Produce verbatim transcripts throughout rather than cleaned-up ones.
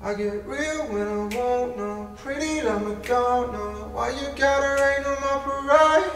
I get real when I want no, pretty like Madonna. Why you gotta rain on my parade?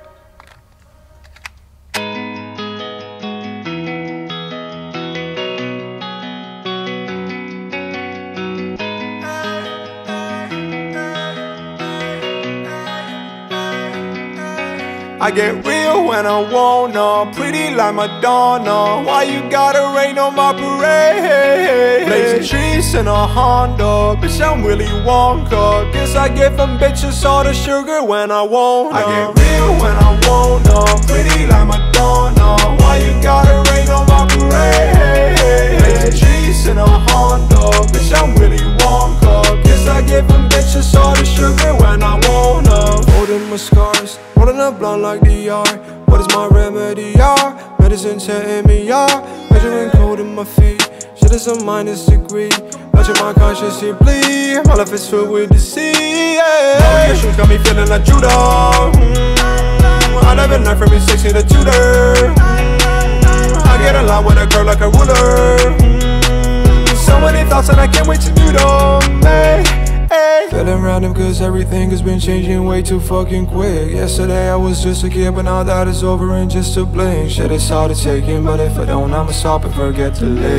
I get real when I want no, pretty like Madonna. Why you gotta rain on my parade? Blazing trees in a Honda, bitch I'm Willy Wonka. Guess I give them bitches all the sugar when I want no. I get real when I want no, pretty like Madonna. Why you gotta rain on my parade? Blazing trees in a Honda, bitch I'm Willy Wonka. Guess I give them bitches all the sugar when I want no. Holding my scars, rolling a blunt like D R. What is my remedy, y'all? Medicine setting me up, measuring cold in my feet. Shit is a minus degree, watching my conscience here bleed. My life is filled with deceit, yeah. Your shoes got me feeling like Judah. mm, I never learned from mistakes in a tutor. mm, I get along with a girl like a ruler. mm, So many thoughts and I can't wait to do them, hey. Feeling random cause everything has been changing way too fucking quick. Yesterday I was just a kid, but now that it's over in just a blink. Shit is hard to take in, but if I don't I'ma stop and forget to live.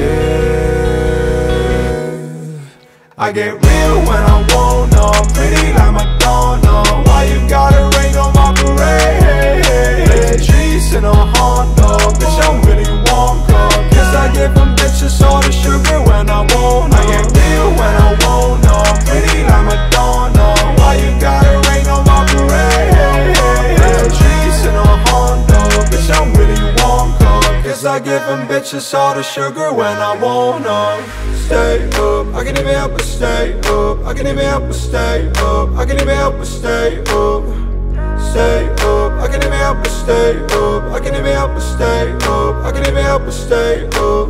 I get real when I want no, pretty like Madonna. Why you gotta rain on my parade? Blazing trees in a Honda, bitch I'm Willy Wonka. Guess I give them bitches all the sugar when I want no. I get real when I want no, pretty like Madonna. Why you gotta rain on my parade? Blazing trees in a Honda, bitch I'm Willy Wonka. Guess I give them bitches all the sugar when I want no. Stay up, I can't even help but stay up. I can't even help but stay up. I can't even help but stay up. Stay up, I can't even help but stay up. I can't even help but stay up. I can't even help but stay up.